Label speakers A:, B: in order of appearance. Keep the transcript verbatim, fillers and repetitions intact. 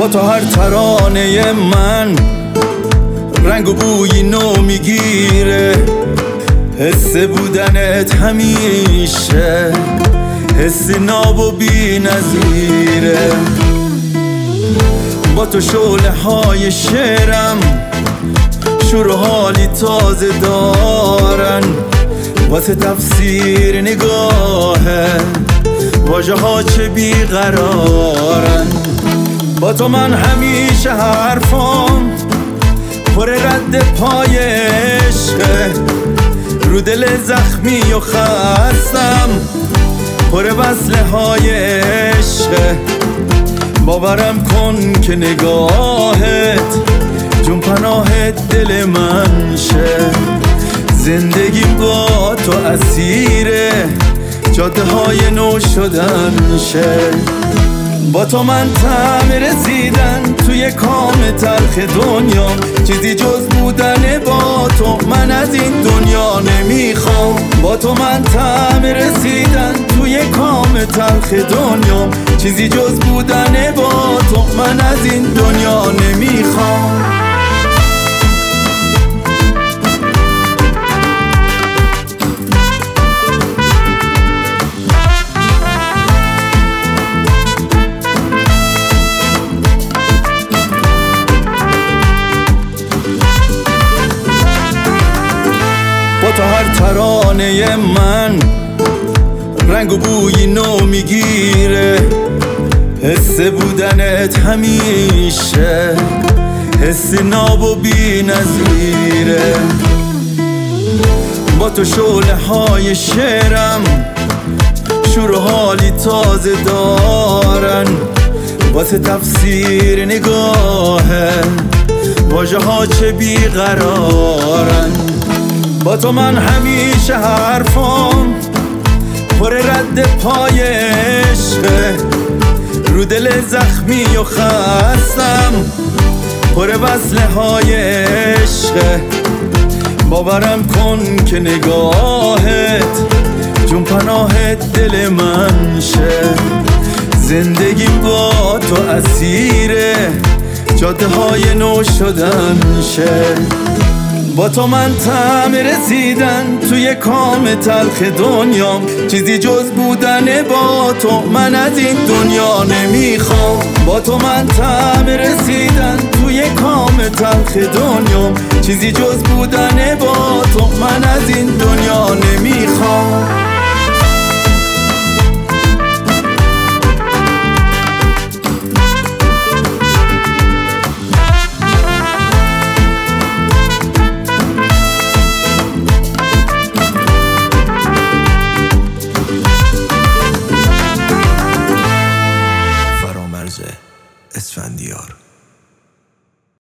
A: با تو هر ترانه من رنگ و بوی نو میگیره، حس بودنت همیشه حس ناب و بی نظیره. با تو شعله های شعرم شور و حالی تازه دارن، واسه تفسیر نگاهه واژه ها چه بیقرارن. با تو من همیشه حرفام پر رد پای عشقه، رو دل زخمی و خستم پر وصله های عشقه. باورم کن که نگاهت جون پناه دل من شه، زندگیم با تو اسیره جاده های نو شدن شه. با تو من طعم رسیدن توی کام تلخ دنیا، چیزی جز بودن با تو من از این دنیا نمیخوام. با تو من طعم رسیدن توی کام تلخ دنیا، چیزی جز بودن با تو من از این دنیا نمیخوام. با تو هر ترانه من رنگ و بوی نو میگیره، حس بودنت همیشه حس ناب و بی نظیره. با تو شعله های شعرم شور و حالی تازه دارن، واسه تفسیر نگاهه واژه ها چه بیقرارن. با تو من همیشه حرفام پر رد پای عشقه، رو دل زخمی و خستم پر وصله های عشقه. باورم کن که نگاهت جون پناه دل من شه، زندگیم با تو اسیره جاده های نو شدن شه. با تو من طعم رسیدن توی کام تلخ دنیا، چیزی جز بودن با تو من از این دنیا نمیخوام. با تو من طعم رسیدن توی کام تلخ دنیا، چیزی جز بودن با